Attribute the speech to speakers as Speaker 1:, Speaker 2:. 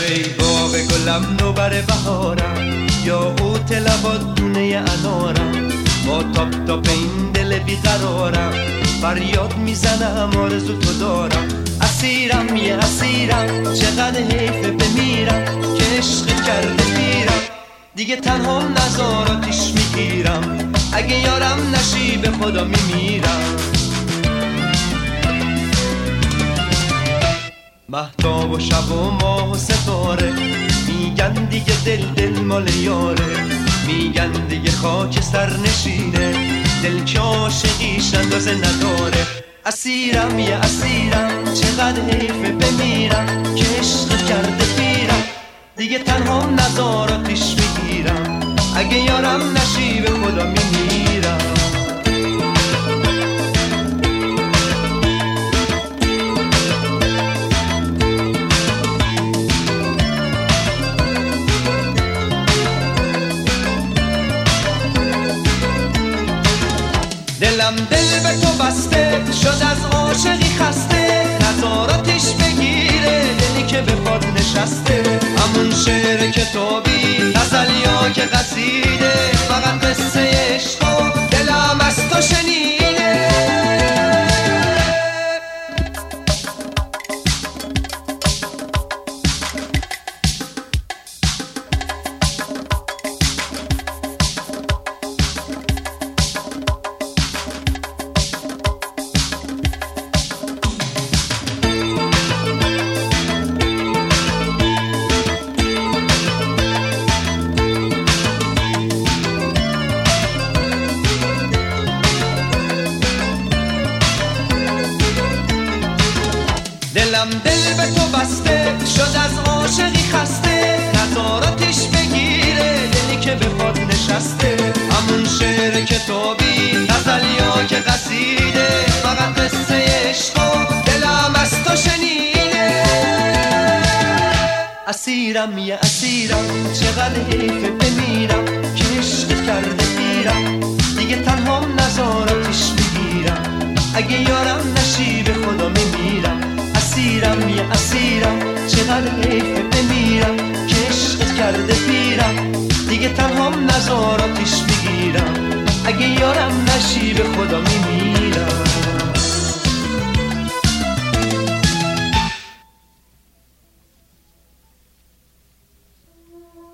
Speaker 1: ای باغ گلم نوبر بهارم، یا قوت لبات دونه انارم، با تاپ تاپ این دل بیقرارم، فریاد میزنم آرزو تو دارم. اسیرم یه اسیرم، چقدر حیفه بمیرم که عشق کرده پیرم، دیگه تنها نزاراتیش میگیرم، اگه یارم نشی به خدا میمیرم. مهتاب و شب و ماه و ستاره میگن دیگه دل مال یاره، میگن دیگه خاک سر نشینه، دل که عاشقیش اندازه نداره. اسیرم یه اسیرم، چقدر حیفه بمیرم که عشق کرده پیرم، دیگه تنها نزاراتیش میگیرم، اگه یارم نشی به خدا میمیرم. دلم دل به تو بسته شد از عاشقی خسته، نظاراتش بگیره دلی که به پاد نشسته. همون شعر کتابی غزل یا که قصیده، فقط قصه عشق و دلم از تو شنیده. دلم دل به تو بسته شد از عاشقی خسته، نظاراتش بگیره دلی که به پاد نشسته. همون شعر کتابی غزل یا که قصیده، فقط قصه عشق و دلم از تو شنیده. اسیرم یه اسیرم، چقدر حیفه بمیرم که عشق کرده پیرم، دیگه تنها نظاراتش میگیرم، اگه یارم نشی به خدا میمیرم. اسیرم یه اسیرم، چقدر حیفه بمیرم که عشقت کرده پیرم، دیگه تنها نظاراتش میگیرم، اگه یارم نشی به خدا میمیرم.